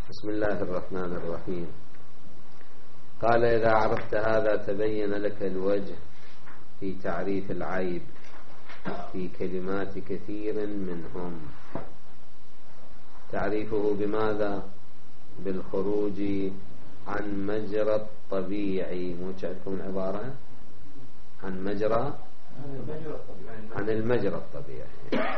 بسم الله الرحمن الرحيم. قال: إذا عرفت هذا تبين لك الوجه في تعريف العيب في كلمات كثير منهم. تعريفه بماذا؟ بالخروج عن مجرى الطبيعي. موجهكم العبارة عن مجرى، عن المجرى الطبيعي،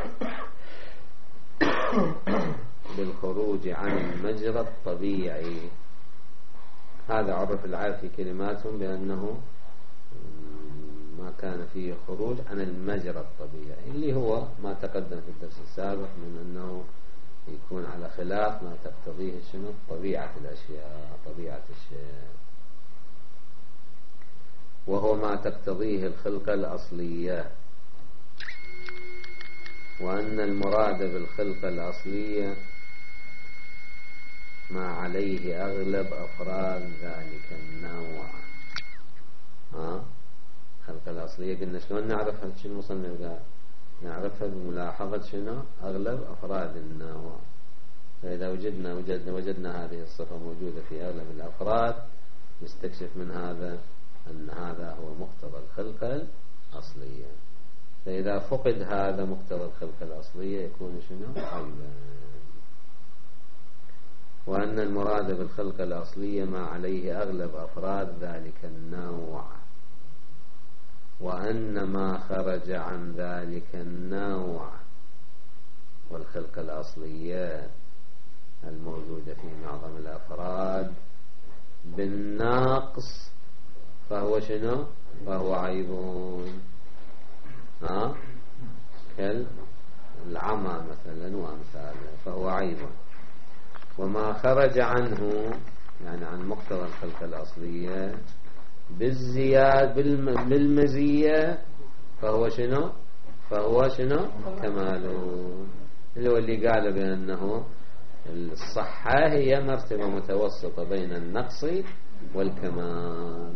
بالخروج عن المجرى الطبيعي. هذا عرف العيب في كلماتهم بأنه ما كان فيه خروج عن المجرى الطبيعي، اللي هو ما تقدم في الدرس السابق من أنه يكون على خلاف ما تقتضيه شنو؟ طبيعة الأشياء، طبيعة الشيء، وهو ما تقتضيه الخلقة الأصلية. وأن المراد بالخلقة الأصلية ما عليه أغلب أفراد ذلك النوع. الخلقة الأصلية قلنا شلون نعرفها؟ شنو المصنف قال؟ نعرفها بملاحظة شنو؟ أغلب أفراد النوع. فإذا وجدنا هذه الصفة موجودة في أغلب الأفراد، نستكشف من هذا أن هذا هو مقتضى الخلقة الأصلية. فإذا فقد هذا مقتضى الخلقة الأصلية يكون شنو؟ عيبا. وأن المراد بالخلقة الأصلية ما عليه أغلب أفراد ذلك النوع. وأن ما خرج عن ذلك النوع والخلقة الأصلية الموجودة في معظم الأفراد بالناقص فهو شنو؟ فهو عيب. كالعمى مثلا وأمثاله، فهو عيب. وما خرج عنه يعني عن مقتضى الخلقة الأصلية بالمزية فهو شنو؟ فهو شنو؟ كمال. اللي هو اللي قال بأنه الصحة هي مرتبة متوسطة بين النقص والكمال،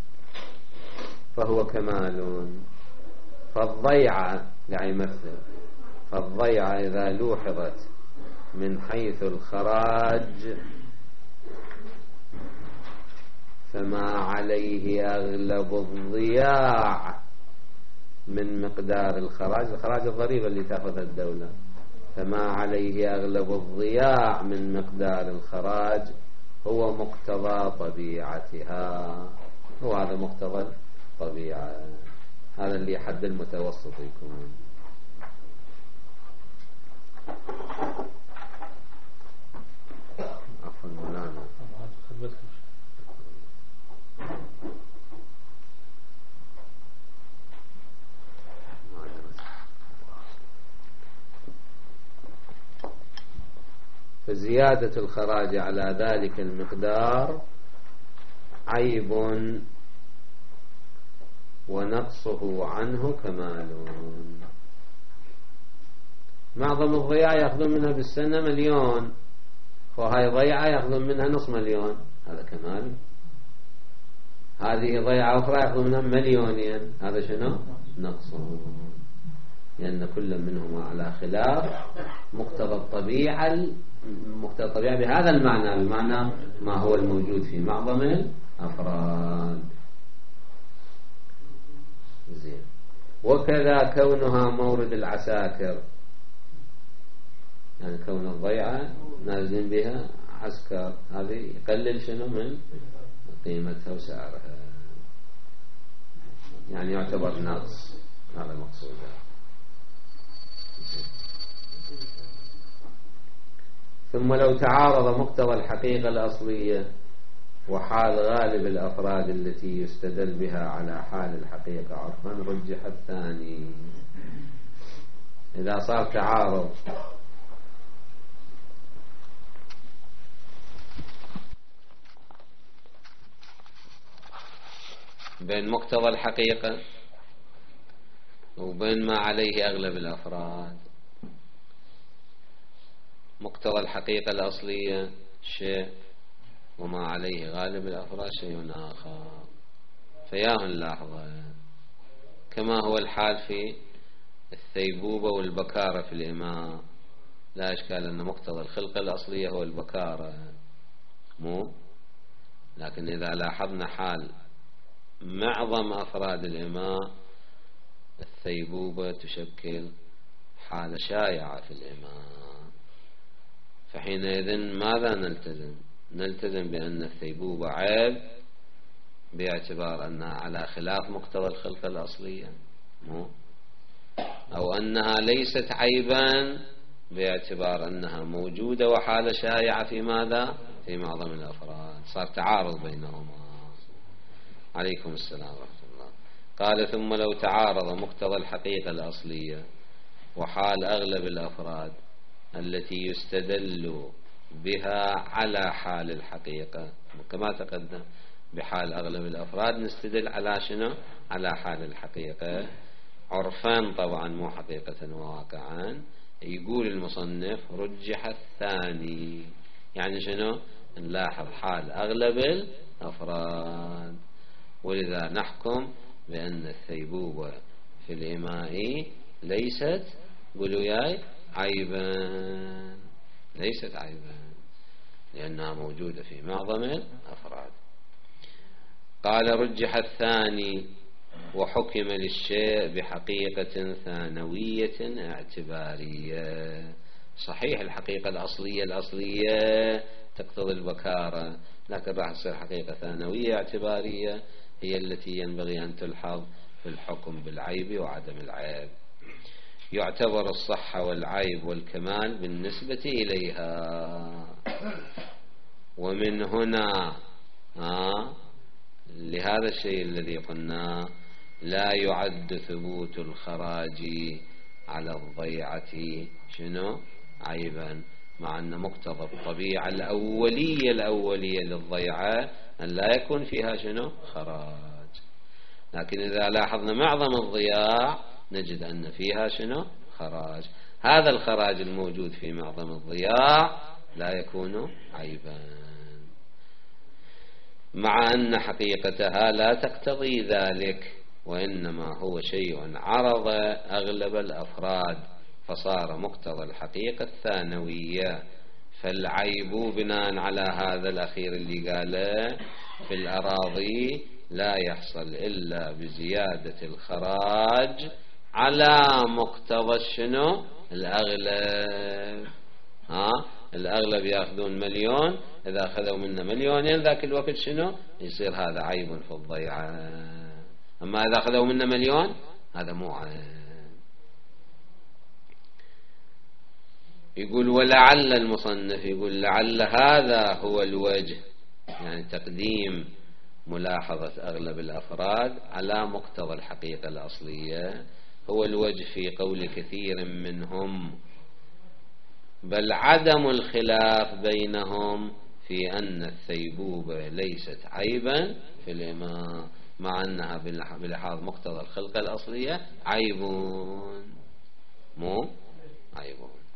فهو كمال. فالضيعة يعني يمثل، فالضيعة إذا لوحظت من حيث الخراج فما عليه أغلب الضياع من مقدار الخراج. الخراج الضريبة اللي تأخذها الدولة. فما عليه أغلب الضياع من مقدار الخراج هو مقتضى طبيعتها. هو هذا مقتضى الطبيعة، هذا اللي حد المتوسط يكون. عفوا مولانا. فزيادة الخراج على ذلك المقدار عيب، ونقصه عنه كمال. معظم الضياع يأخذون منها بالسنة 1,000,000، وهاي ضيعة يأخذون منها نصف مليون، هذا كمال. هذه ضيعة أخرى يأخذون منها 2,000,000، هذا شنو؟ نقصه. لأن كل منهما على خلاف مقتضى الطبيعة. مقتضى الطبيعة بهذا المعنى، بمعنى ما هو الموجود في معظم الأفراد. زين. وكذا كونها مورد العساكر، يعني كون الضيعة نازلين بها عسكر، هذه يقلل شنو من قيمتها وسعرها، يعني يعتبر نقص. هذا المقصود. ثم لو تعارض مقتضى الحقيقة الأصلية وحال غالب الأفراد التي يستدل بها على حال الحقيقة عرفا رجح الثاني. إذا صار تعارض بين مقتضى الحقيقة وبين ما عليه أغلب الأفراد. مقتضى الحقيقة الأصلية شيء، وما عليه غالب الأفراد شيء آخر. فياهن اللحظة كما هو الحال في الثيبوبة والبكارة في الإماء. لا إشكال أن مقتضى الخلقة الأصلية هو البكارة، مو. لكن إذا لاحظنا حال معظم أفراد الإماء الثيبوبة تشكل حالة شائعة في الإماء، فحينئذ ماذا نلتزم؟ نلتزم بأن الثيبوبة عيب باعتبار أنها على خلاف مقتضى الخلقة الأصلية، مو، أو أنها ليست عيبا باعتبار أنها موجودة وحالة شائعة في ماذا؟ في معظم الأفراد. صار تعارض بينهما. عليكم السلام ورحمة الله. قال ثم لو تعارض مقتضى الحقيقة الأصلية وحال أغلب الأفراد التي يستدل بها على حال الحقيقة، كما تقدم بحال أغلب الأفراد نستدل على شنو؟ على حال الحقيقة عرفان طبعا مو حقيقة وواقعا. يقول المصنف رجح الثاني، يعني شنو؟ نلاحظ حال أغلب الأفراد، ولذا نحكم بأن الثيبوبة في الإماء ليست، قولوا ياي، عيبا، ليست عيبا لأنها موجودة في معظم الأفراد. قال رجح الثاني وحكم للشيء بحقيقة ثانوية اعتبارية. صحيح الحقيقة الأصلية تقتضي البكارة، لكن راح تصير حقيقة ثانوية اعتبارية هي التي ينبغي أن تلحظ في الحكم بالعيب وعدم العيب. يعتبر الصحة والعيب والكمال بالنسبة إليها. ومن هنا لهذا الشيء الذي قلنا لا يعد ثبوت الخراج على الضيعة شنو؟ عيبا، مع أن مقتضى الطبيعة الأولية للضيعة أن لا يكون فيها شنو؟ خراج. لكن إذا لاحظنا معظم الضياع نجد أن فيها شنو؟ خراج. هذا الخراج الموجود في معظم الضياع لا يكون عيبا، مع أن حقيقتها لا تقتضي ذلك، وإنما هو شيء عرض أغلب الأفراد فصار مقتضى الحقيقة الثانوية. فالعيب بناء على هذا الأخير اللي قاله في الأراضي لا يحصل إلا بزيادة الخراج على مقتضى شنو؟ الأغلب. الأغلب يأخذون 1,000,000، إذا أخذوا منا 2,000,000 ذاك الوقت شنو؟ يصير هذا عيب في الضيعة. أما إذا أخذوا منا 1,000,000 هذا مو عيب. يقول ولعل المصنف يقول لعل هذا هو الوجه، يعني تقديم ملاحظة أغلب الأفراد على مقتضى الحقيقة الأصلية هو الوجه في قول كثير منهم، بل عدم الخلاف بينهم في أن الثيبوبة ليست عيبا في الإماء، مع أنها بلحاظ مقتضى الخلقة الأصلية عيب، مو عيب.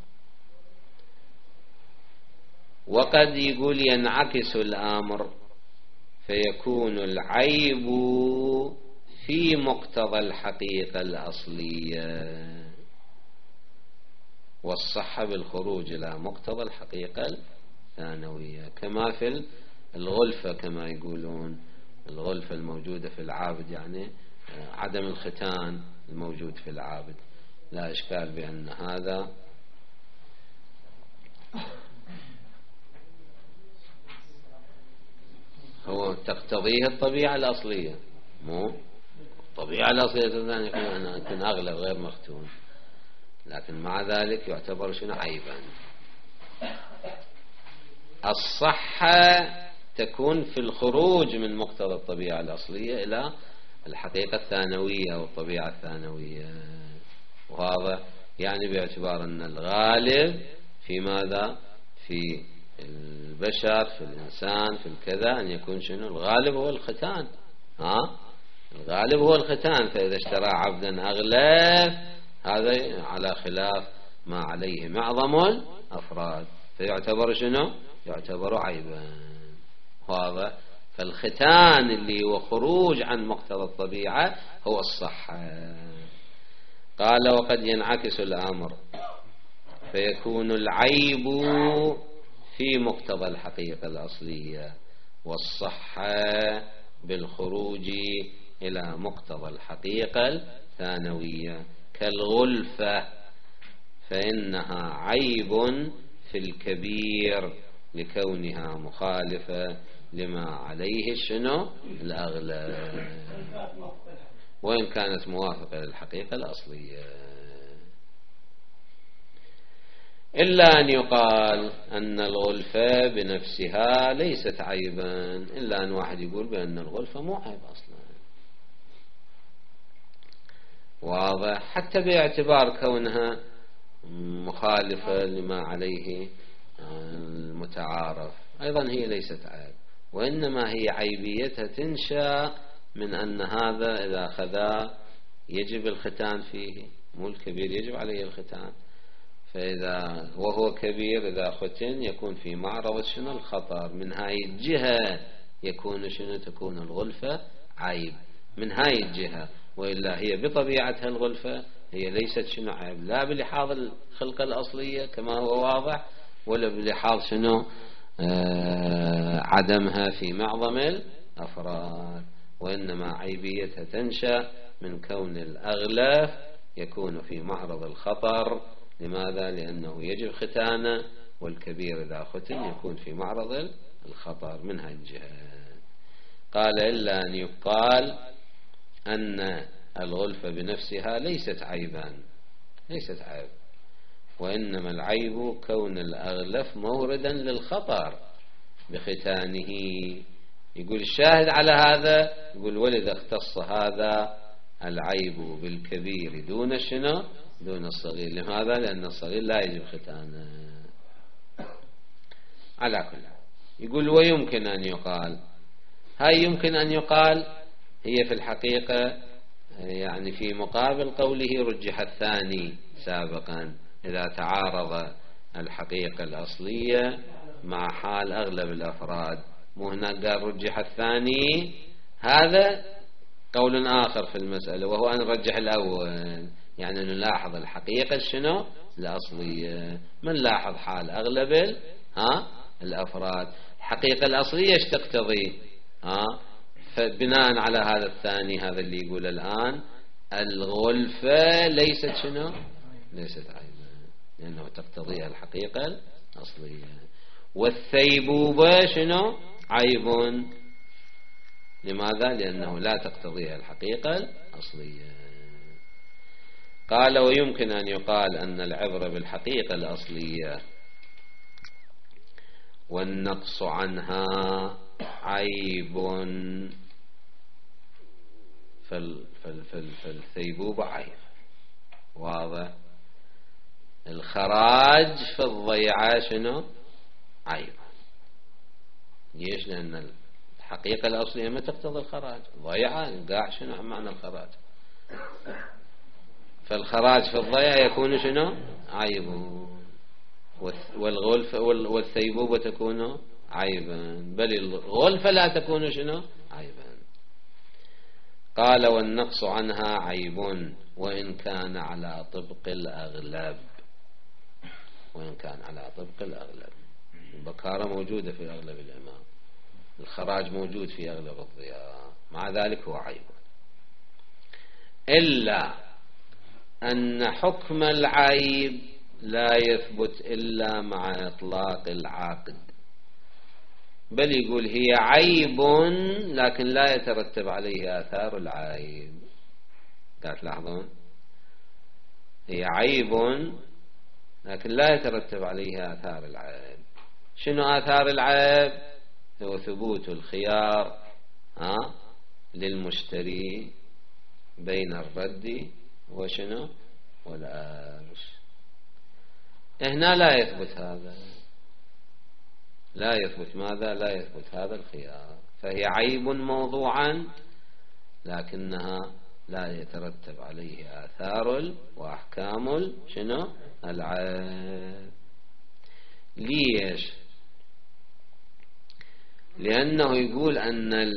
وقد يقول ينعكس الأمر فيكون العيب في مقتضى الحقيقة الأصلية والصحة بالخروج إلى مقتضى الحقيقة الثانوية، كما في الغلفة، كما يقولون الغلفة الموجودة في العابد، يعني عدم الختان الموجود في العابد، لا إشكال بأن هذا هو تقتضيه الطبيعة الأصلية، مو الطبيعة الأصلية أن يكون أغلب غير مختون، لكن مع ذلك يعتبر شنو؟ عيبا. الصحة تكون في الخروج من مقتضى الطبيعة الأصلية إلى الحقيقة الثانوية أو الطبيعة الثانوية، وهذا يعني باعتبار أن الغالب في ماذا؟ في البشر، في الإنسان، في الكذا، أن يكون شنو؟ الغالب هو الختان. الغالب هو الختان، فإذا اشترى عبدا أغلب هذا على خلاف ما عليه معظم الأفراد، فيعتبر شنو؟ يعتبر عيبا. هذا فالختان اللي هو خروج عن مقتضى الطبيعة هو الصحة. قال وقد ينعكس الأمر فيكون العيب في مقتضى الحقيقة الأصلية، والصحة بالخروج إلى مقتضى الحقيقة الثانوية كالغلفة، فإنها عيب في الكبير لكونها مخالفة لما عليه شنو الأغلب، وإن كانت موافقة للحقيقة الأصلية. إلا أن يقال أن الغلفة بنفسها ليست عيبا، إلا أن واحد يقول بأن الغلفة مو عيب أصلا، واضح، حتى باعتبار كونها مخالفة لما عليه المتعارف أيضا هي ليست عيب، وإنما هي عيبيتها تنشأ من أن هذا إذا خذا يجب الختان فيه، مو الكبير يجب عليه الختان، فإذا وهو كبير إذا ختن يكون في معرض شنو الخطر، من هاي الجهة يكون شنو تكون الغلفة عيب من هاي الجهة، وإلا هي بطبيعتها الغلفة هي ليست شنو عيب، لا بلحاظ الخلقة الأصلية كما هو واضح، ولا بلحاظ شنو عدمها في معظم الأفراد، وإنما عيبيتها تنشأ من كون الأغلف يكون في معرض الخطر. لماذا؟ لأنه يجب ختانه، والكبير إذا ختن يكون في معرض الخطر من هذه الجهة. قال إلا أن يقال أن الغلفة بنفسها ليست عيبا، ليست عيب، وإنما العيب كون الأغلف موردا للخطر بختانه. يقول الشاهد على هذا، يقول ولذا اختص هذا العيب بالكبير دون شنو دون الصغير. لماذا؟ لأن الصغير لا يجب ختانه. على كل حال يقول ويمكن أن يقال، هاي يمكن أن يقال هي في الحقيقة يعني في مقابل قوله رجح الثاني سابقا إذا تعارض الحقيقة الأصلية مع حال أغلب الأفراد. مو هنا قال رجح الثاني، هذا قول آخر في المسألة وهو أن رجح الأول، يعني نلاحظ الحقيقة شنو الأصلية، من لاحظ حال أغلب الأفراد. الحقيقة الأصلية ايش تقتضي؟ فبناء على هذا الثاني، هذا اللي يقول الآن الغلفة ليست شنو ليست عيبا، لأنه تقتضيها الحقيقة الأصلية. والثيبوبة شنو عيب، لماذا؟ لأنه لا تقتضيها الحقيقة الأصلية. قال ويمكن أن يقال أن العبرة بالحقيقة الأصلية والنقص عنها عيب، فالثيبوبة عيب، واضح. الخراج في الضيعة شنو عيب، ليش؟ لأن الحقيقة الأصلية ما تقتضي الخراج، ضيعة قاع شنو معنى الخراج، فالخراج في الضيعة يكون شنو عيب، والغلفة والثيبوبة تكون عيبا، بل الغلفة لا تكون شنو عيبا. قال والنقص عنها عيب وإن كان على طبق الأغلب، وإن كان على طبق الأغلب. البكارة موجودة في أغلب الإمام، الخراج موجود في أغلب الضياء، مع ذلك هو عيب. إلا أن حكم العيب لا يثبت إلا مع إطلاق العاقد، بل يقول هي عيب لكن لا يترتب عليه آثار العيب. قاعد تلاحظون هي عيب لكن لا يترتب عليه آثار العيب. شنو آثار العيب؟ هو ثبوت الخيار للمشتري بين الرد وشنو والآرش. هنا لا يثبت هذا، لا يثبت ماذا؟ لا يثبت هذا الخيار، فهي عيب موضوعا لكنها لا يترتب عليه آثار وأحكام شنو العيب. ليش؟ لأنه يقول أن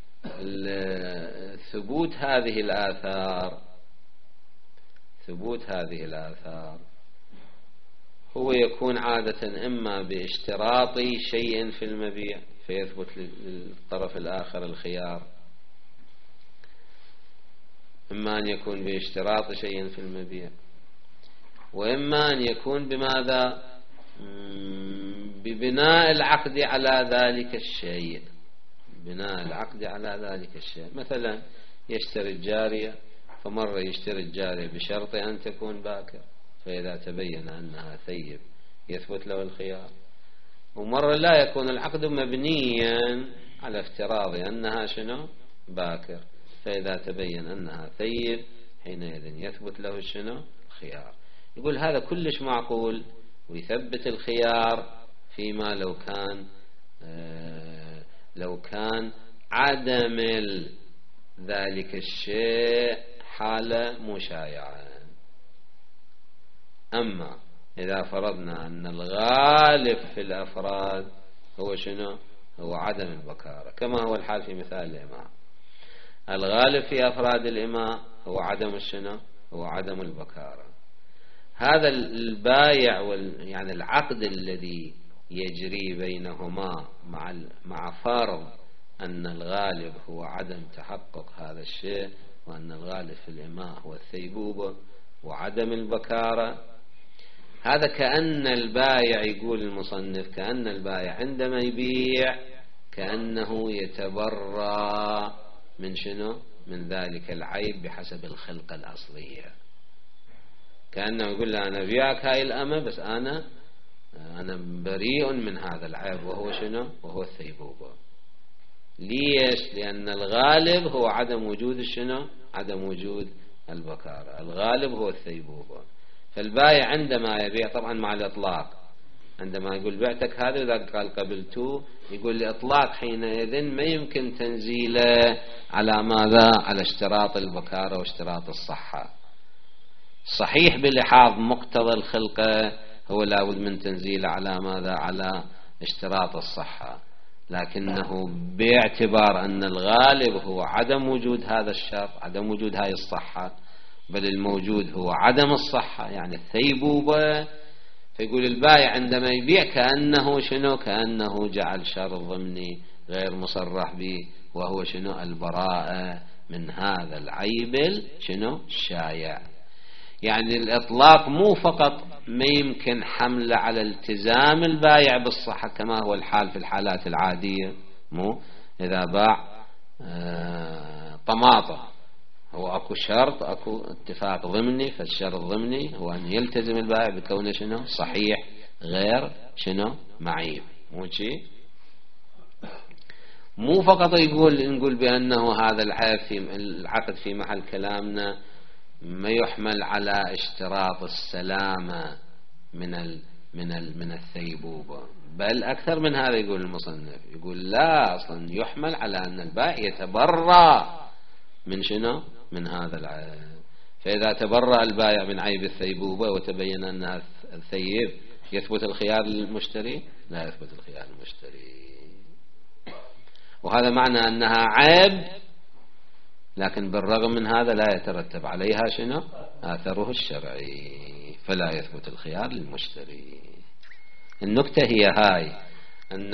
ثبوت هذه الآثار هو يكون عادة إما باشتراط شيء في المبيع فيثبت للطرف الآخر الخيار، إما أن يكون باشتراط شيء في المبيع، وإما أن يكون بماذا؟ ببناء العقد على ذلك الشيء، بناء العقد على ذلك الشيء. مثلا يشتري الجارية، فمرة يشتري الجارية بشرط أن تكون باكر، فإذا تبين أنها ثيب يثبت له الخيار، ومرة لا يكون العقد مبنيا على افتراض أنها شنو؟ باكر، فإذا تبين أنها ثيب حينئذ يثبت له شنو؟ الخيار. يقول هذا كلش معقول، ويثبت الخيار فيما لو كان عدم ذلك الشيء حالة مشايعة. أما إذا فرضنا أن الغالب في الأفراد هو شنو؟ هو عدم البكارة، كما هو الحال في مثال الإماء. الغالب في أفراد الإماء هو عدم الشنو؟ هو عدم البكارة. هذا البايع يعني العقد الذي يجري بينهما مع فرض أن الغالب هو عدم تحقق هذا الشيء، وأن الغالب في الإماء هو الثيبوبة وعدم البكارة، هذا كأن البايع، يقول المصنف، كأن البايع عندما يبيع كأنه يتبرى من شنو؟ من ذلك العيب بحسب الخلقة الأصلية. كأنه يقول له أنا بيعك هاي الأمة، بس أنا بريء من هذا العيب، وهو شنو؟ وهو الثيبوبة. ليش؟ لأن الغالب هو عدم وجود الشنو؟ عدم وجود البكارة. الغالب هو الثيبوبة. فالبايع عندما يبيع، طبعا مع الإطلاق، عندما يقول بعتك هذا إذا قال قبلته، يقول الإطلاق حينئذ ما يمكن تنزيله على ماذا؟ على اشتراط البكارة واشتراط الصحة. صحيح بلحاظ مقتضى الخلقة هو لابد من تنزيله على ماذا؟ على اشتراط الصحة، لكنه باعتبار أن الغالب هو عدم وجود هذا الشرط، عدم وجود هاي الصحة، بل الموجود هو عدم الصحة يعني الثيبوبة. فيقول البائع عندما يبيع كأنه شنو؟ كأنه جعل شرط ضمني غير مصرح به، وهو شنو؟ البراءة من هذا العيب شنو؟ الشايع. يعني الإطلاق مو فقط ما يمكن حمله على التزام البائع بالصحة كما هو الحال في الحالات العادية، مو إذا باع طماطة، هو أكو شرط، أكو اتفاق ضمني، فالشرط ضمني هو أن يلتزم البائع بكونه شنو؟ صحيح غير شنو؟ معيب. مو شيء، مو فقط نقول بأنه هذا العقد في محل كلامنا ما يحمل على اشتراط السلامة من الثيبوبة، بل أكثر من هذا. يقول المصنف، يقول لا، أصلا يحمل على أن البائع يتبرى من شنو؟ من هذا العيب. فإذا تبرأ البائع من عيب الثيبوبة وتبين أنها الثيب، يثبت الخيار للمشتري؟ لا يثبت الخيار للمشتري. وهذا معنى أنها عيب، لكن بالرغم من هذا لا يترتب عليها شنو؟ آثره الشرعي، فلا يثبت الخيار للمشتري. النكتة هي هاي، أن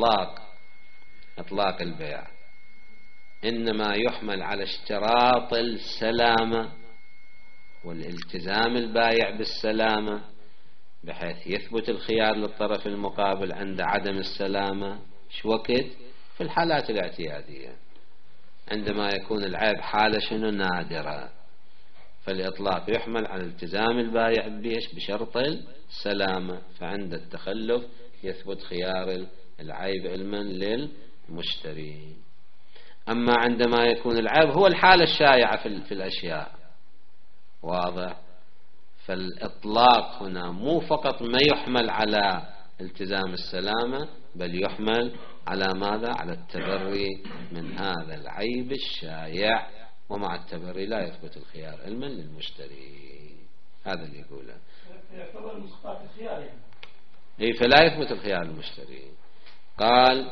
إطلاق البيع إنما يحمل على اشتراط السلامة والالتزام البائع بالسلامة، بحيث يثبت الخيار للطرف المقابل عند عدم السلامة. شو وقت؟ في الحالات الاعتيادية، عندما يكون العيب حالة شنو؟ نادرة، فالإطلاق يحمل على التزام البائع بشرط السلامة، فعند التخلف يثبت خيار العيب علما للمشتري. أما عندما يكون العيب هو الحالة الشائعة في الأشياء، واضح؟ فالإطلاق هنا مو فقط ما يحمل على التزام السلامة، بل يحمل على ماذا؟ على التبري من هذا العيب الشائع، ومع التبري لا يثبت الخيار علما للمشتري. هذا اللي يقوله. يعتبر مسقط الخيار يعني. إيه، فلا يثبت الخيار للمشتري. قال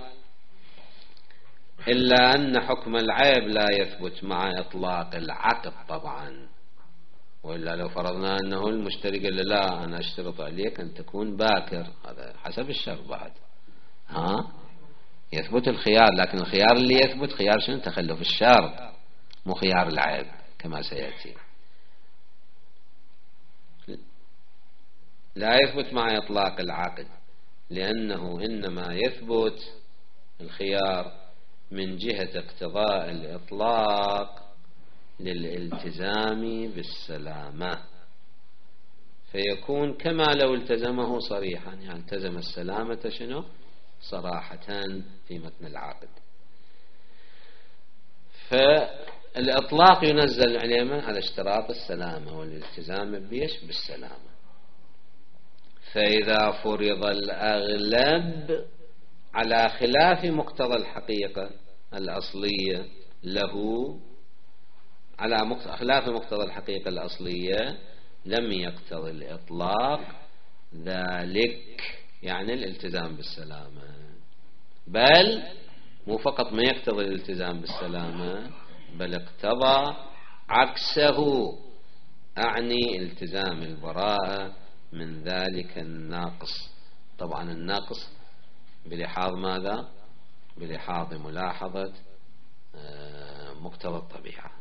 إلا أن حكم العيب لا يثبت مع إطلاق العقد طبعا، وإلا لو فرضنا أنه المشتري قال لا أنا أشترط عليك أن تكون باكر، هذا حسب الشرط بعد يثبت الخيار، لكن الخيار اللي يثبت خيار شنو؟ تخلف الشرط، مو خيار العيب كما سيأتي. لا يثبت مع إطلاق العقد، لأنه إنما يثبت الخيار من جهة اقتضاء الإطلاق للالتزام بالسلامة، فيكون كما لو التزمه صريحا، يعني التزم السلامة شنو؟ صراحة في متن العقد. فالإطلاق ينزل على اشتراط السلامة والالتزام بيش بالسلامة. فإذا فرض الأغلب على خلاف مقتضى الحقيقة الأصلية له، على خلاف مقتضى الحقيقة الأصلية، لم يقتضي الإطلاق ذلك، يعني الالتزام بالسلامة، بل مو فقط ما يقتضي الالتزام بالسلامة، بل اقتضى عكسه، أعني التزام البراءة من ذلك الناقص. طبعا الناقص بلحاظ ماذا؟ بلحاظ ملاحظة مقتضى الطبيعة.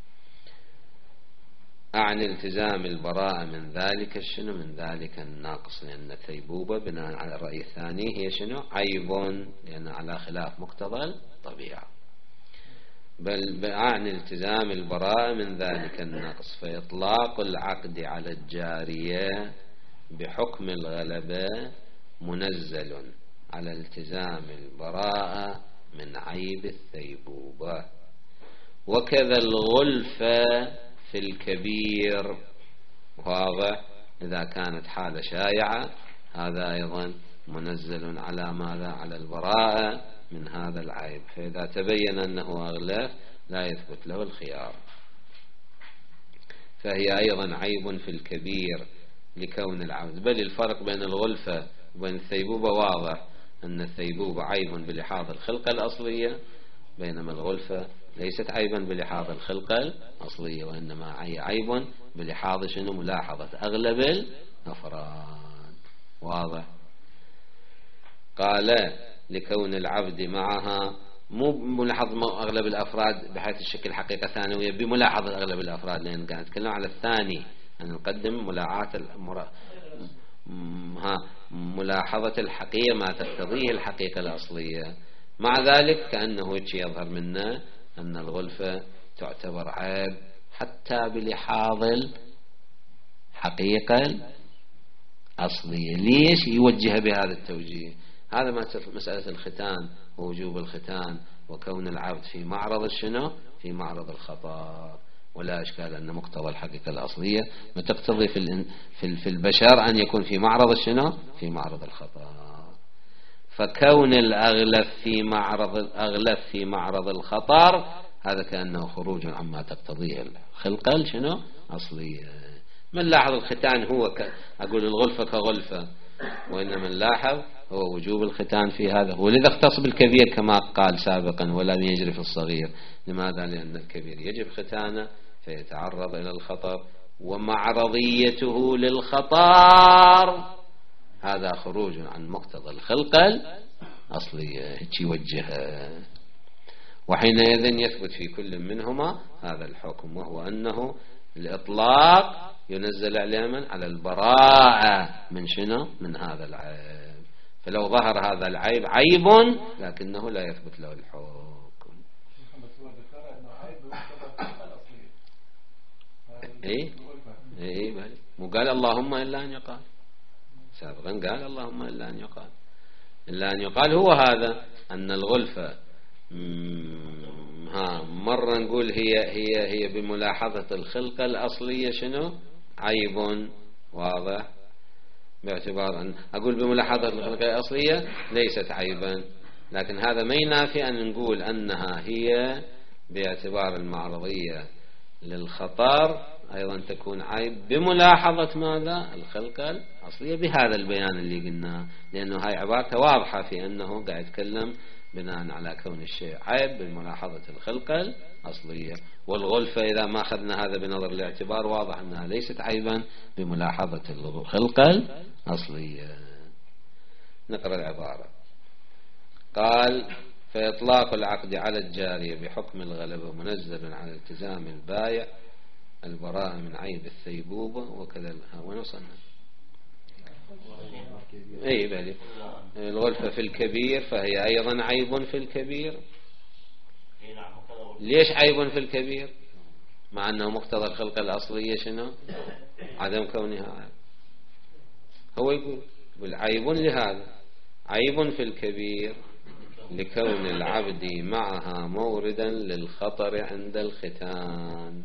أعني التزام البراءة من ذلك شنو؟ من ذلك الناقص، لأن الثيبوبة بناء على الرأي الثاني هي شنو؟ عيب، لأن على خلاف مقتضى الطبيعة. بل أعني التزام البراءة من ذلك النقص، فإطلاق العقد على الجارية بحكم الغلبة منزل على التزام البراءة من عيب الثيبوبة. وكذا الغلفة في الكبير، واضح، إذا كانت حالة شائعة هذا أيضا منزل على ماذا؟ على البراءة من هذا العيب. فإذا تبين أنه أغلف لا يثبت له الخيار، فهي أيضا عيب في الكبير لكون العبد. بل الفرق بين الغلفة وبين الثيبوبة واضح، أن الثيبوبة عيب بلحاظ الخلقة الأصلية، بينما الغلفة ليست عيبا بلحاظ الخلقة الأصلية، وإنما عيب بلحاظ شنو؟ ملاحظة أغلب الأفراد. واضح. قال لكون العبد معها، مو ملاحظة أغلب الأفراد بحيث الشكل حقيقة ثانوية، بملاحظة أغلب الأفراد، لأن قاعد نتكلم على الثاني، أن نقدم ملاحظة الحقيقة ما تقتضيه الحقيقة الأصلية. مع ذلك كأنه يظهر منا أن الغلفة تعتبر عيب حتى بلحاظ الحقيقة الأصلية. ليش يوجه بهذا التوجيه؟ هذا مسألة الختان ووجوب الختان وكون العبد في معرض الشنو؟ في معرض الخطر. ولا إشكال أن مقتضى الحقيقة الأصلية ما تقتضي في البشر أن يكون في معرض الشنو؟ في معرض الخطر. فكون الأغلف في معرض الخطر هذا كأنه خروج عما تقتضيه الخلقة شنو؟ أصلية. من لاحظ الختان هو أقول الغلفة كغلفة، وإنما نلاحظ هو وجوب الختان في هذا. ولذا اختص بالكبير كما قال سابقا ولم يجري في الصغير. لماذا؟ لأن الكبير يجب ختانه فيتعرض إلى الخطر، ومعرضيته للخطر هذا خروج عن مقتضى الخلقة الأصلية، يوجهها. وحينئذ يثبت في كل منهما هذا الحكم، وهو أنه الإطلاق ينزل على البراءة من شنو؟ من هذا العيب. فلو ظهر هذا العيب عيب لكنه لا يثبت له الحكم. ايه مو قال اللهم إلا أن يقال سابقا؟ قال اللهم إلا أن يقال. إلا أن يقال هو هذا، أن الغلفة مرة نقول هي بملاحظة الخلقة الأصلية شنو؟ عيب. واضح. باعتبار أن أقول بملاحظة الخلقة الأصلية ليست عيبا، لكن هذا ما ينافي أن نقول أنها هي باعتبار المعرضية للخطر أيضا تكون عيب بملاحظة ماذا؟ الخلقة الأصلية، بهذا البيان اللي قلناه. لأنه هاي عبارته واضحة في أنه قاعد يتكلم بناء على كون الشيء عيب بملاحظة الخلقة الأصلية. والغلفة إذا ما أخذنا هذا بنظر الاعتبار واضح أنها ليست عيبا بملاحظة الخلقة الأصلية. نقرأ العبارة. قال: فإطلاق العقد على الجارية بحكم الغلبة منزل على التزام البائع البراءة من عيب الثيبوبة وكذا. ونصنع أي بالي الغلفة في الكبير فهي أيضا عيب في الكبير. ليش عيب في الكبير مع أنه مقتضى الخلقة الأصلية شنو؟ عدم كونها عيب. هو يقول عيب لهذا، عيب في الكبير لكون العبد معها موردا للخطر عند الختان،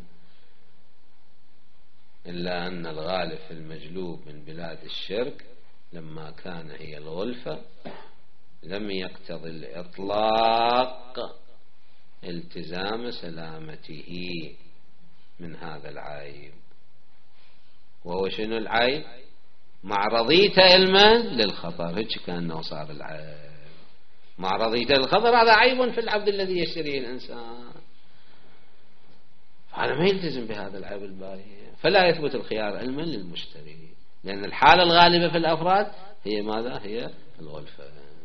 إلا أن الغالب في المجلوب من بلاد الشرك لما كان هي الغلفة لم يقتضي الإطلاق التزام سلامته من هذا العيب. وهو شنو العيب؟ معرضية علما للخطر. هيك كأنه صار العيب معرضية للخطر. هذا عيب في العبد الذي يشتريه الإنسان، فهذا ما يلتزم بهذا العيب الباهي، فلا يثبت الخيار علما للمشتري، لأن الحالة الغالبة في الأفراد هي ماذا؟ هي الغلفة.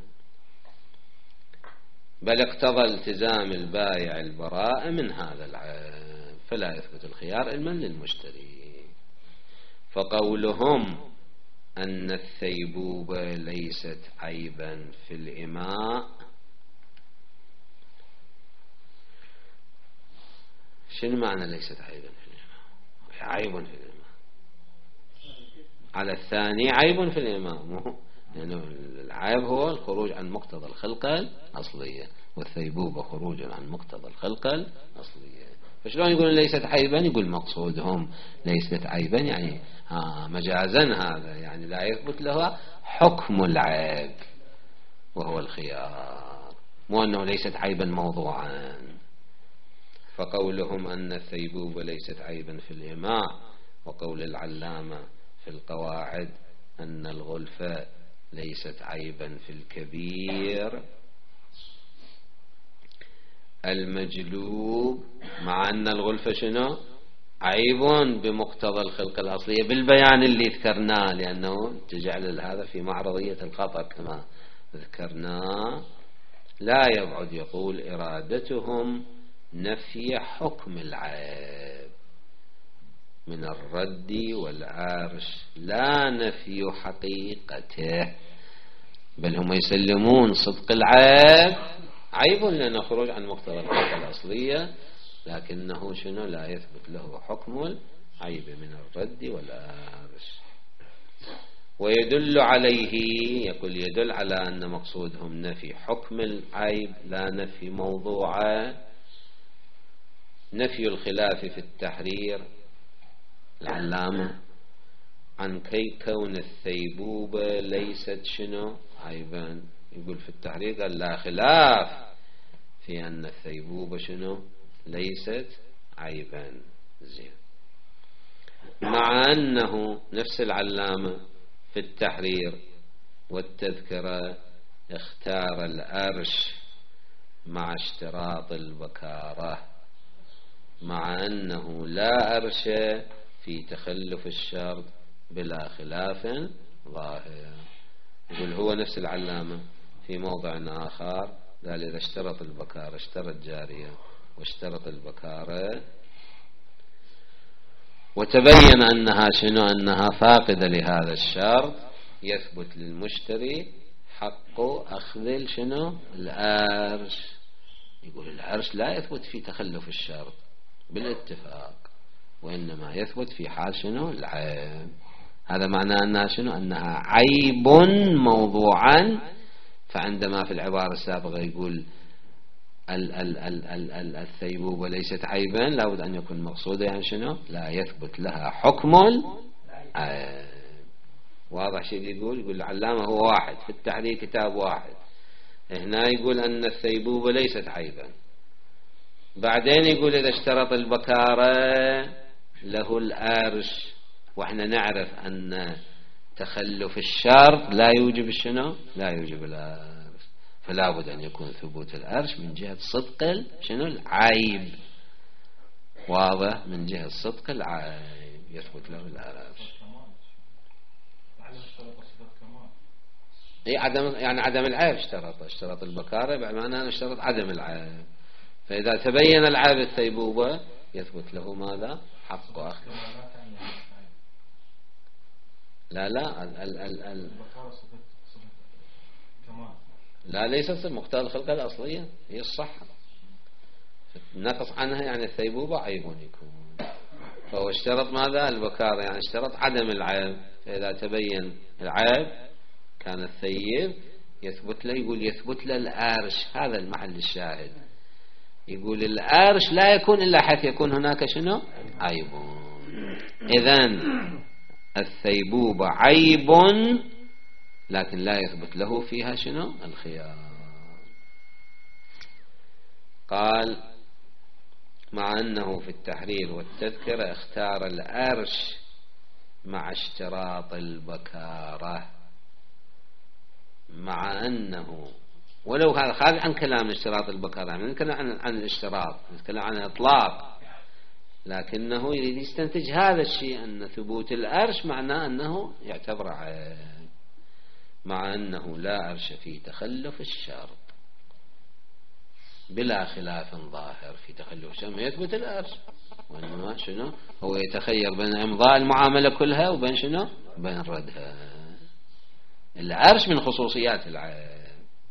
بل اقتضى التزام البائع البراءة من هذا العيب، فلا يثبت الخيار علما للمشتري. فقولهم أن الثيبوبة ليست عيبا في الإماء، شنو معنى ليست عيبا في الإماء؟ عيب في الإماء على الثاني، عيب في الإماء، لأنه العيب هو الخروج عن مقتضى الخلقة الأصلية، والثيبوبة خروج عن مقتضى الخلقة الأصلية. فشلون يقولون ليست عيبا؟ يقول مقصودهم ليست عيبا يعني مجازا، هذا يعني لا يثبت لها حكم العيب وهو الخيار، مو أنه ليست عيبا موضوعا. فقولهم أن الثيبوبة ليست عيبا في الإماء، وقول العلامة في القواعد أن الغلفة ليست عيبا في الكبير المجلوب، مع أن الغلفة شنو؟ عيب بمقتضى الخلقة الأصلية بالبيان اللي ذكرناه، لأنه تجعل هذا في معرضية الخطر كما ذكرناه. لا يبعد يقول إرادتهم نفي حكم العيب من الرد والعرش، لا نفي حقيقته، بل هم يسلمون صدق العيب عيب لأنه خروج عن مقتضى الخلقة الأصلية، لكنه شنو؟ لا يثبت له حكم العيب من الرد والعرش. ويدل عليه، يقول يدل على أن مقصودهم نفي حكم العيب لا نفي موضوعه، نفي الخلاف في التحرير العلامة عن كون الثيبوبة ليست شنو؟ عيبا. يقول في التحرير قال لا خلاف في أن الثيبوبة شنو؟ ليست عيبا. زين. مع أنه نفس العلامة في التحرير والتذكرة اختار الأرش مع اشتراط البكارة، مع أنه لا أرش في تخلف الشرط بلا خلاف ظاهر. يقول هو نفس العلامة في موضع آخر قال إذا اشترط البكارة، اشترط جارية واشترط البكارة وتبين أنها شنو؟ أنها فاقدة لهذا الشرط، يثبت للمشتري حق أخذ شنو؟ الأرش. يقول الأرش لا يثبت في تخلف الشرط بالاتفاق، وإنما يثبت في حال شنو؟ العيب. هذا معناه أنها شنو؟ أنها عيب موضوعا. فعندما في العبارة السابقة يقول الثيبوبة ليست عيبا، لابد أن يكون مقصوده يعني شنو؟ لا يثبت لها حكم العيب. واضح شيء يقول العلامة هو واحد في التحرير كتاب واحد، هنا يقول أن الثيبوبة ليست عيبا، بعدين يقول إذا اشترط البكارة له الأرش، وإحنا نعرف أن تخلف الشرط لا يوجب الشنو؟ لا يوجب الأرش. فلا بد أن يكون ثبوت العرش من جهة صدق شنو العيب. واضح؟ من جهة صدق العيب يثبت له العرش. عدم العيب اشترط البكارة، بمعنى أن اشترط عدم العيب. فإذا تبين العيب الثيبوبة يثبت له ماذا؟ حق أخذ. لا لا ليست مقتضى الخلقة الأصلية، هي الصحة. نقص عنها يعني الثيبوبة عيب يكون. فهو اشترط ماذا؟ البكارة، يعني اشترط عدم العيب. فإذا تبين العيب كان الثيب يثبت له، يقول يثبت له العرش. هذا المحل الشاهد. يقول العرش لا يكون إلا حيث يكون هناك شنو؟ عيب. إذن الثيبوبة عيب لكن لا يثبت له فيها شنو؟ الخيار. قال مع أنه في التحرير والتذكرة اختار العرش مع اشتراط البكارة. مع أنه ولو هذا خارج عن كلام اشتراط البكارة، يعني نتكلم عن الاشتراط، نتكلم عن الإطلاق، لكنه يريد يستنتج هذا الشيء أن ثبوت العرش معناه أنه يعتبر عيب، مع أنه لا عرش في تخلف الشرط بلا خلاف ظاهر. في تخلف الشرط يثبت العرش، وإنما شنو هو يتخير بين إمضاء المعاملة كلها وبين شنو؟ بين ردها. العرش من خصوصيات العيب.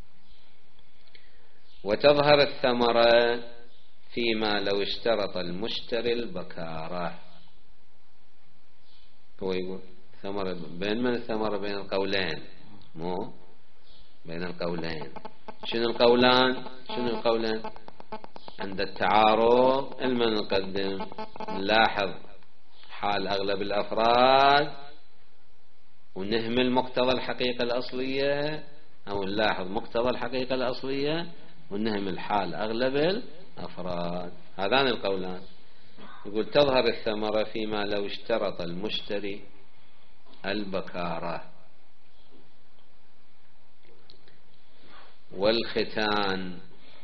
وتظهر الثمرة فيما لو اشترط المشتري البكارة. هو يقول ثمرة بين من؟ الثمرة بين القولين، مو بين القولين. شنو القولان؟ عند التعارض المن نقدم؟ نلاحظ حال أغلب الأفراد ونهمل مقتضى الحقيقة الأصلية، أو نلاحظ مقتضى الحقيقة الأصلية ونهمل حال أغلب الأفراد. هذان القولان. يقول تظهر الثمرة فيما لو اشترط المشتري البكارة والختان،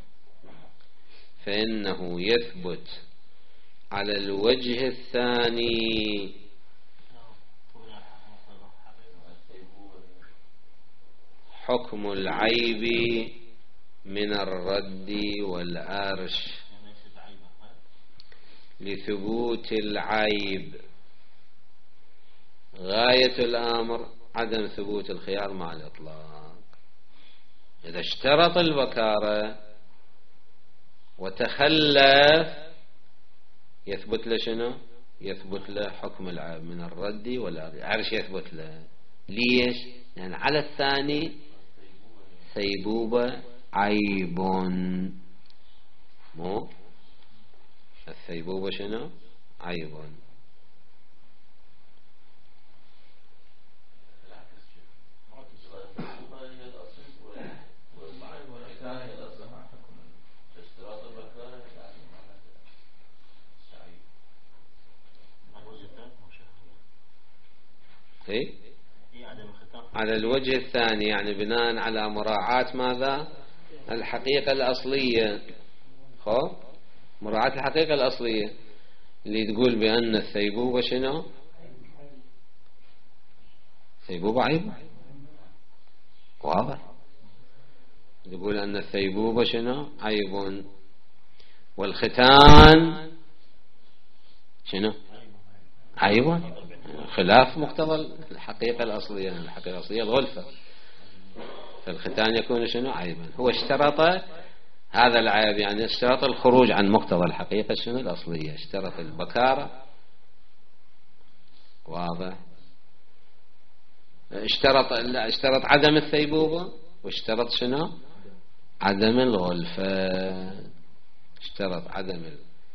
فإنه يثبت على الوجه الثاني حكم العيب من الرد والعرش لثبوت العيب. غاية الأمر عدم ثبوت الخيار مع الإطلاق. إذا اشترط البكارة وتخلف يثبت له شنو؟ يثبت له حكم العيب من الرد والعرش. يثبت له ليش؟ يعني على الثاني ثيبوبة عيب، مو الثيبوبة شنو؟ عيب. على الوجه الثاني يعني بناء على مراعاة ماذا؟ الحقيقة الأصلية. مراعاة الحقيقة الأصلية اللي تقول بأن الثيبوبة شنو؟ ثيبوبة عيب. واضح. تقول أن الثيبوبة شنو؟ عيب. والختان شنو؟ عيب. خلاف مقتضى الحقيقة الأصلية. الحقيقة الأصلية الغلفة، فالختان يكون شنو؟ عيبا. هو اشترط هذا العيب، يعني اشترط الخروج عن مقتضى الحقيقة شنو؟ الأصلية. اشترط البكارة. واضح. اشترط عدم الثيبوبة، واشترط شنو؟ عدم الغلفة. اشترط عدم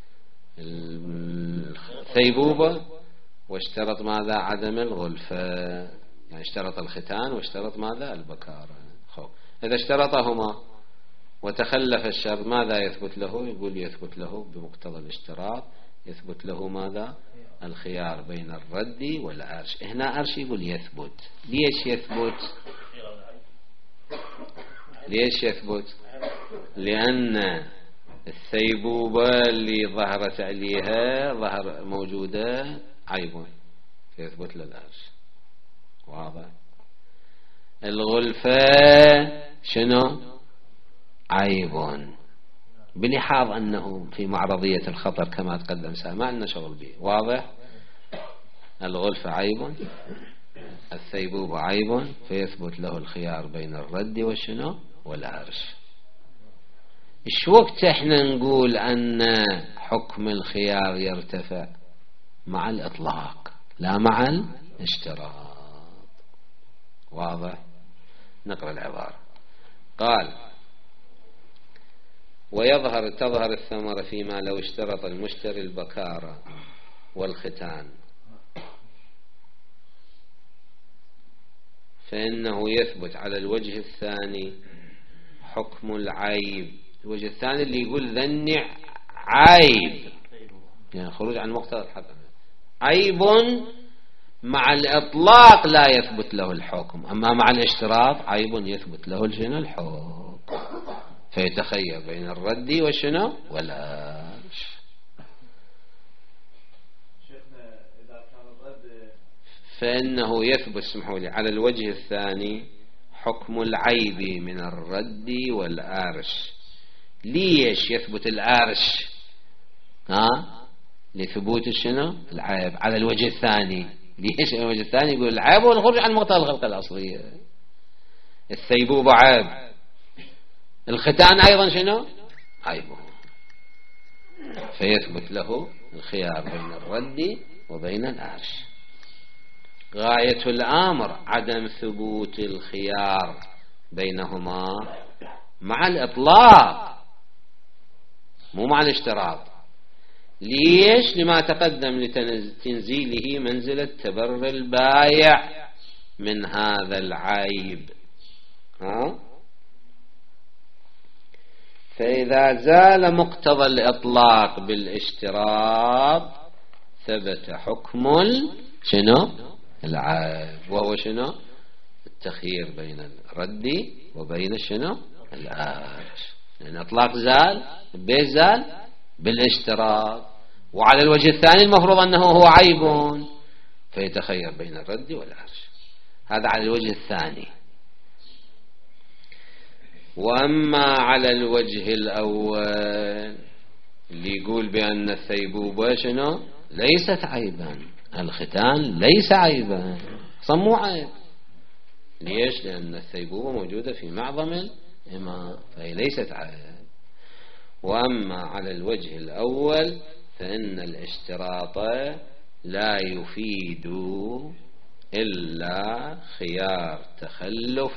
الثيبوبة واشترط ماذا؟ عدم الغلفة. يعني اشترط الختان واشترط ماذا؟ البكارة. إذا اشترطهما وتخلف الشرط ماذا يثبت له؟ يقول يثبت له بمقتضى الاشتراط، يثبت له ماذا؟ الخيار بين الرد والعرش. هنا عرش يقول يثبت. ليش يثبت؟ ليش يثبت؟ لأن الثيبوبة اللي ظهرت عليها ظهر موجودة عيب فيثبت للعرش. واضح؟ الغلفة شنو؟ عيب بلحاظ أنه في معرضية الخطر كما تقدم ما عندنا شغل به. واضح؟ الغلفة عيب، الثيبوبة عيب، فيثبت له الخيار بين الرد والشنو والعرش. إيش وقت احنا نقول أن حكم الخيار يرتفع؟ مع الإطلاق لا مع الاشتراط. واضح؟ نقرأ العبارة. قال: تظهر الثمرة فيما لو اشترط المشتري البكارة والختان، فإنه يثبت على الوجه الثاني حكم العيب. الوجه الثاني اللي يقول ذني عيب، يعني خروج عن مقتضى الحكم. عيب مع الإطلاق لا يثبت له الحكم، أما مع الاشتراط عيب يثبت له الحكم، فيتخير بين الرد والشنو والعرش. فإنه يثبت، اسمحوا لي، على الوجه الثاني حكم العيب من الرد والعرش. ليش يثبت العرش؟ لثبوت الشنو العيب على الوجه الثاني. ليش الوجه الثاني؟ يقول العيب والخروج عن مقتضى الخلقة الأصلية. الثيبوبة عيب، الختان أيضا شنو عيبه، فيثبت له الخيار بين الرد وبين العرش. غاية الأمر عدم ثبوت الخيار بينهما مع الإطلاق مو مع الاشتراط. ليش؟ لما تقدم لتنزيله منزلة تبرر البايع من هذا العيب. فإذا زال مقتضى الإطلاق بالاشتراط ثبت حكم شنو العيب، وهو شنو التخيير بين الرد وبين شنو العرش. يعني إطلاق زال بيزال بالاشتراط، وعلى الوجه الثاني المفروض أنه هو عيب فيتخير بين الرد والعرش. هذا على الوجه الثاني. وأما على الوجه الأول اللي يقول بأن الثيبوبة شنو ليست عيبا، الختان ليس عيبا، صموا عيب. ليش؟ لأن الثيبوبة موجودة في معظم الإمام فهي ليست عيب. وأما على الوجه الأول فإن الاشتراط لا يفيد إلا خيار تخلف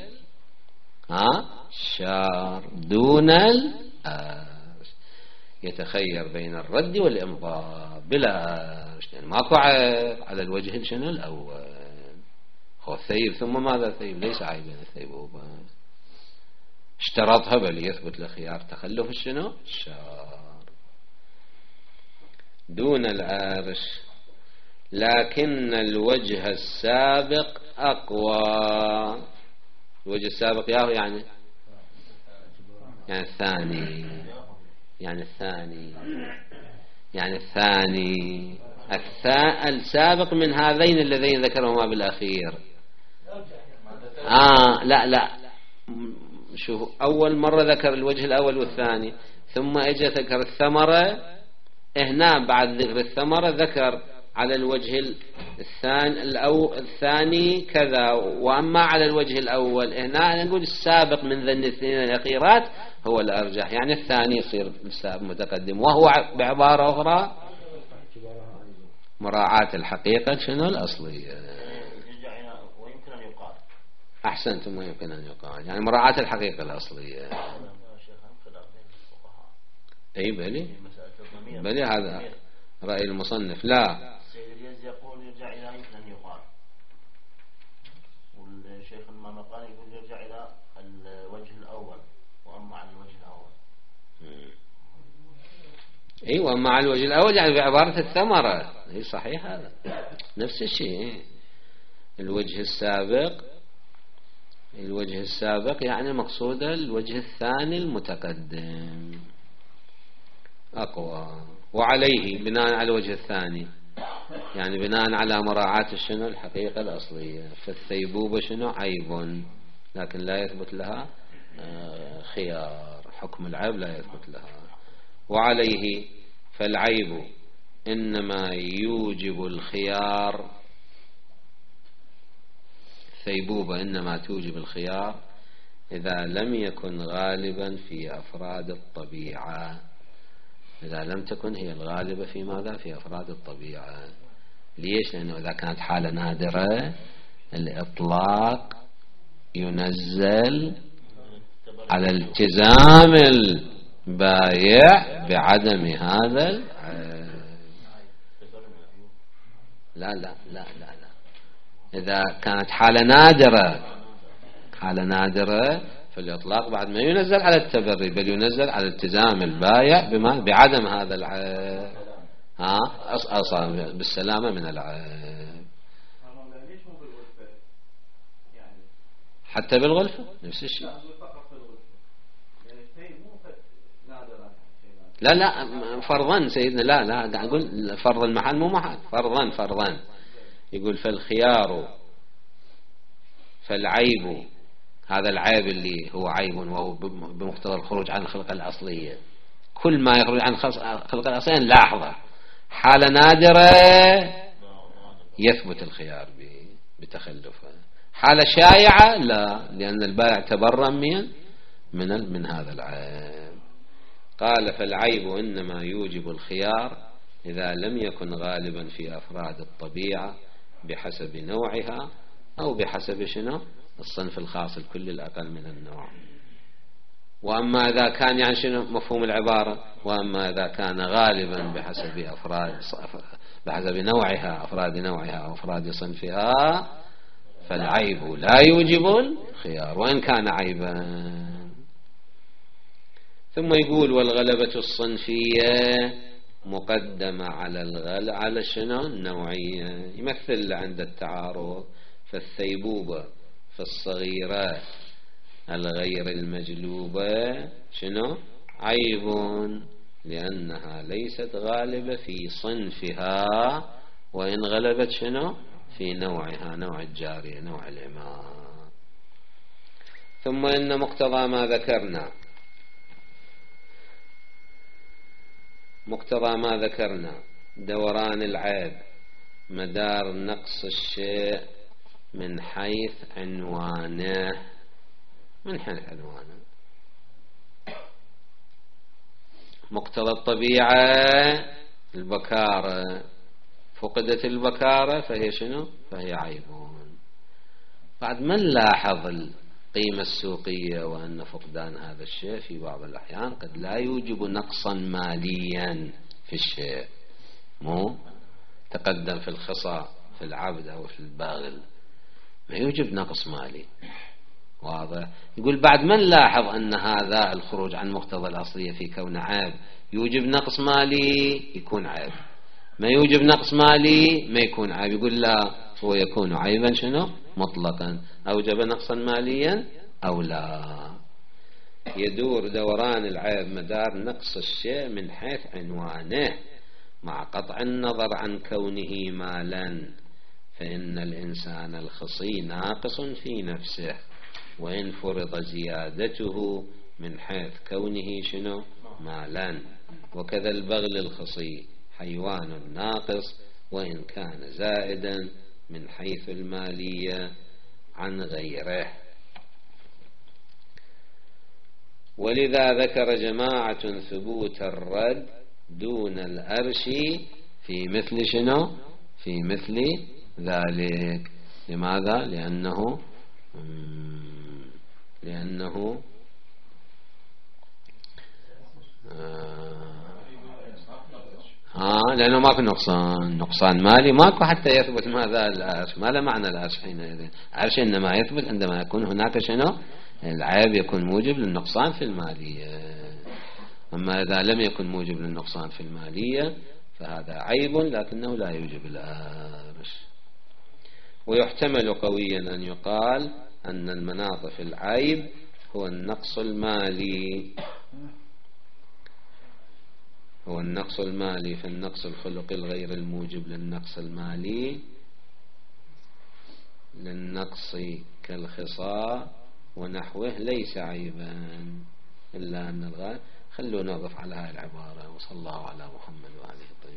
الشار دون العرش، يتخير بين الرد والإمضاء بلا عرش، يعني ماكو عيب على الوجه شنو الأول. هو الثيب ثم ماذا الثيب؟ ليس عيبا الثيبوبة، اشترطها بل يثبت لخيار تخلف شنو الشار دون العرش. لكن الوجه السابق أقوى. الوجه السابق يعني الثاني السابق من هذين اللذين ذكرهما بالأخير. لا شوف، أول مرة ذكر الوجه الأول والثاني، ثم اجى ذكر الثمرة. هنا بعد ذكر الثمرة ذكر على الوجه الثاني كذا، وأما على الوجه الأول هنا نقول السابق من ذن الاثنين الأخيرات هو الأرجح، يعني الثاني يصير السابق متقدم، وهو بعبارة أخرى مراعاة الحقيقة شنو الأصلية. ويمكن أن يقال أحسنتم، ويمكن أن يقال يعني مراعاة الحقيقة الأصلية. أي بلي هذا رأي المصنف. لا يقول يرجع إلى يمكن أن يقال، والشيخ المامقاني يقول يرجع إلى الوجه الأول، وأما على الوجه الأول. أيوة، أما على الوجه الأول يعني بعبارة الثمرة. هي صحيح، هذا نفس الشيء. الوجه السابق الوجه السابق يعني مقصود الوجه الثاني المتقدم أقوى. وعليه بناء على الوجه الثاني يعني بناء على مراعاة شنو الحقيقة الأصلية، فالثيبوبة شنو عيب لكن لا يثبت لها خيار، حكم العيب لا يثبت لها. وعليه فالعيب إنما يوجب الخيار، الثيبوبة إنما توجب الخيار إذا لم يكن غالبا في أفراد الطبيعة، إذا لم تكن هي الغالبة في ماذا؟ في أفراد الطبيعة. ليش؟ لأنه إذا كانت حالة نادرة الإطلاق ينزل على التزام البايع بعدم هذا لا لا لا لا لا. إذا كانت حالة نادرة فالإطلاق بعد ما ينزل على التبري بل ينزل على التزام البايع بعدم هذا العيب، أصلا بالسلامة من العيب. حتى بالغلفة نفس الشيء. لا لا فرضا سيدنا، لا لا قاعد أقول فرض المحل مو محل، فرضا يقول فالعيب هذا العيب اللي هو عيب وهو بمقتضى الخروج عن الخلقة الأصلية، كل ما يخرج عن الخلقة الأصلية لاحظه حالة نادرة يثبت الخيار بتخلفه، حالة شائعة لا، لأن البائع تبرم من هذا العيب. قال فالعيب إنما يوجب الخيار إذا لم يكن غالبا في أفراد الطبيعة بحسب نوعها أو بحسب شنو الصنف الخاص الكل الأقل من النوع. وأما إذا كان يعني شنو مفهوم العبارة، وأما إذا كان غالبا بحسب نوعها، أفراد نوعها أو أفراد صنفها، فالعيب لا يوجب الخيار وإن كان عيبا. ثم يقول والغلبة الصنفية مقدمة على شنو النوعية، يمثل عند التعارض. فالثيبوبة في الصغيرة الغير المجلوبة شنو عيب لأنها ليست غالبة في صنفها وإن غلبت شنو في نوعها، نوع الجارية نوع الإمام. ثم إن مقتضى ما ذكرنا دوران العيب مدار نقص الشيء من حيث عنوانه، مقتضى الطبيعة البكارة، فقدت البكارة فهي شنو؟ فهي عيبون. بعد ما نلاحظ القيمة السوقية وأن فقدان هذا الشيء في بعض الأحيان قد لا يوجب نقصا ماليا في الشيء، مو تقدم في الخصى في العبد أو في الباغل ما يوجب نقص مالي، واضح؟ يقول بعد ما نلاحظ أن هذا الخروج عن مقتضى الأصلية في كون عيب يوجب نقص مالي يكون عيب، ما يوجب نقص مالي ما يكون عيب. يقول لا، هو يكون عيبا شنو مطلقا، أوجب نقصا ماليا أو لا. يدور دوران العيب مدار نقص الشيء من حيث عنوانه مع قطع النظر عن كونه مالا، فإن الإنسان الخصي ناقص في نفسه وإن فرض زيادته من حيث كونه شنو مالا، وكذا البغل الخصي حيوان ناقص وإن كان زائدا من حيث المالية عن غيره. ولذا ذكر جماعة ثبوت الرد دون الأرش في مثل شنو في مثل ذلك. لماذا؟ لأنه لأنه ما في نقصان مالي ماكو حتى يثبت ماذا الأرش، ما له معنى الأرش حينئذ. الأرش إنما يثبت عندما يكون هناك شنو العيب يكون موجب للنقصان في المالية. أما إذا لم يكن موجب للنقصان في المالية فهذا عيب لكنه لا يوجب الأرش. ويحتمل قويا أن يقال أن المناط في العيب هو النقص المالي، هو النقص المالي. فالنقص الخلقي الغير الموجب للنقص المالي للنقص كالخصاء ونحوه ليس عيبا إلا أن الغالب. خلونا نقف على هذه العبارة. وصلى الله على محمد وآله الطيبين.